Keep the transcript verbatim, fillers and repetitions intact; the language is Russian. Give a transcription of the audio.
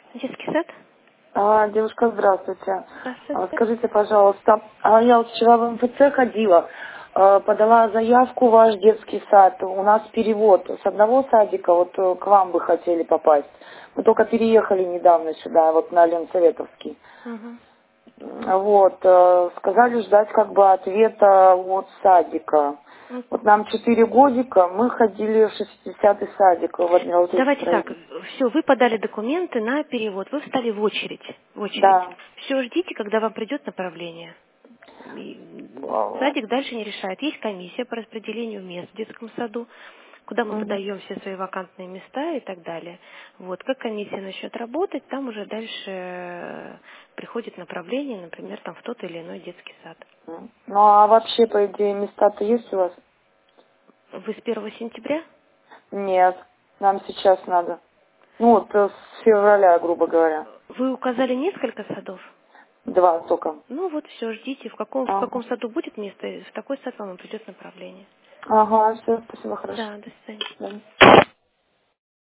Детский сад? А, девушка, здравствуйте. А, Здравствуйте. скажите, пожалуйста, а я вот вчера в эм эф цэ ходила, а, подала заявку в ваш детский сад. У нас перевод с одного садика, вот э, к вам бы хотели попасть. Мы только переехали недавно сюда, вот на Ленсоветовский. Угу. Вот, э, сказали ждать как бы ответа от садика. Вот нам четыре годика, мы ходили в шестидесятый садик в Давайте Адмиралтейском так, районе. все, вы подали документы на перевод, вы встали в очередь. В очередь. Да. Все, ждите, когда вам придет направление. И садик дальше не решает. Есть комиссия по распределению мест в детском саду, куда мы Мгм. подаем все свои вакантные места и так далее. Вот, как комиссия начнет работать, там уже дальше э, приходит направление, например, там в тот или иной детский сад. Ну а вообще, по идее, места-то есть у вас? Вы с первого сентября? Нет, нам сейчас надо. Ну вот э, с февраля, грубо говоря. Вы указали несколько садов? Два только. Ну вот все, ждите, в каком, в Ага. каком саду будет место, в такой сад вам и придет направление. Ага, все, спасибо, хорошо. Да, до свидания. Да.